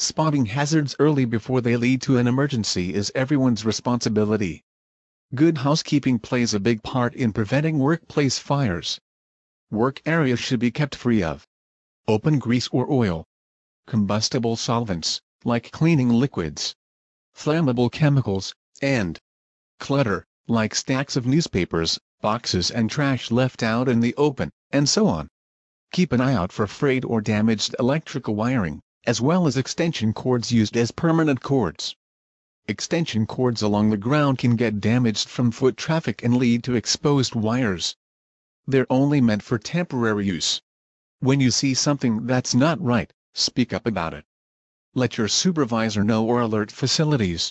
Spotting hazards early before they lead to an emergency is everyone's responsibility. Good housekeeping plays a big part in preventing workplace fires. Work areas should be kept free of open grease or oil, combustible solvents, like cleaning liquids, flammable chemicals, and clutter, like stacks of newspapers, boxes and trash left out in the open, and so on. Keep an eye out for frayed or damaged electrical wiring, as well as extension cords used as permanent cords. Extension cords along the ground can get damaged from foot traffic and lead to exposed wires. They're only meant for temporary use. When you see something that's not right, speak up about it. Let your supervisor know or alert facilities.